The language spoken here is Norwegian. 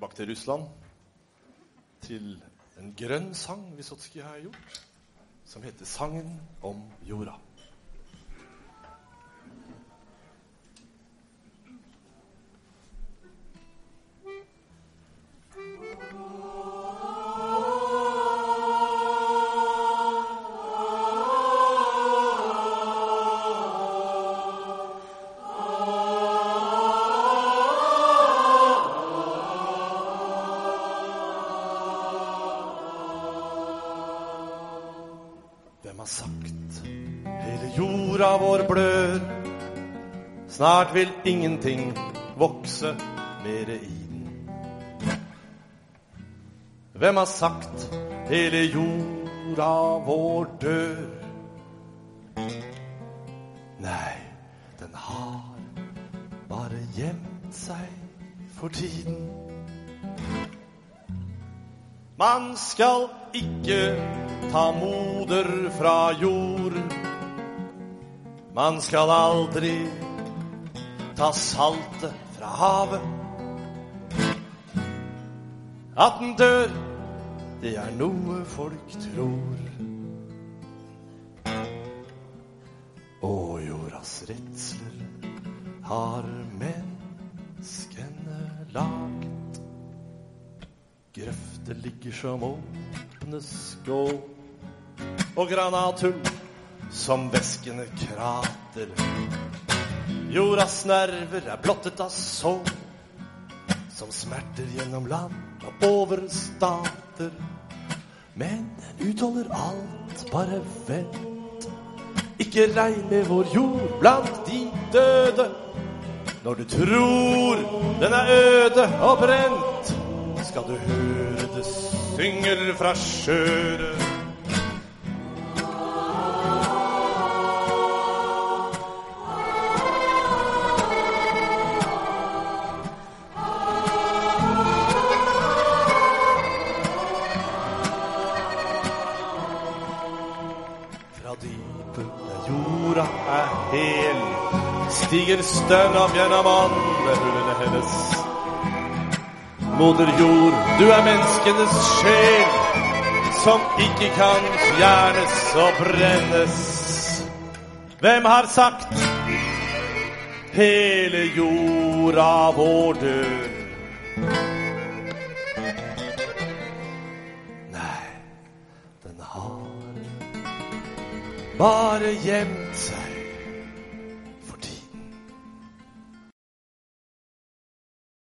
tilbake til Russland, til en grønn sang Vysotsky har gjort, som heter Sangen om jorda. Vår blør. Snart vil ingenting vokse mere i den. Hvem har sagt hele jorda vår dør? Nei, den har bare gjemt seg for tiden. Man skal ikke ta moder fra jord. Man skal aldri ta saltet fra havet. At den dør, det er noe folk tror. Og jordas redsler har menneskene laget. Grøfter ligger som åpne skål, og granathull som væskende krater. Jordas nerver er blottet av sår, som smerter gjennom land og over stater. Men den utholder alt, bare vent. Ikke regn med vår jord blant de døde. Når du tror den er øde og brent, skal du høre det synger fra sjøret. Stiger stønn opp gjennom åndehullene hennes. Moder jord, du er menneskenes sjel, som ikke kan fjernes og brennes. Hvem har sagt hele jorda vår dør? Nei, den har bare gjemt seg